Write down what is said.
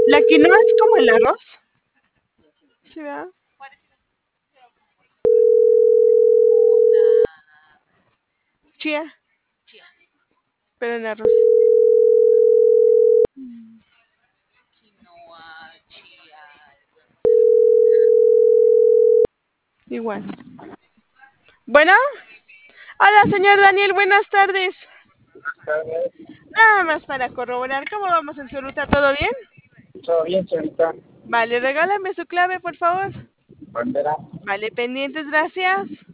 La quinoa es como el arroz. Sí, ¿verdad? Chía, pero en arroz. Igual. Bueno, hola, señor Daniel, buenas tardes. Nada más para corroborar cómo vamos en su ruta, ¿todo bien? Todo bien, señorita. Vale, regálame su clave, por favor. Bandera. Vale, pendientes, gracias.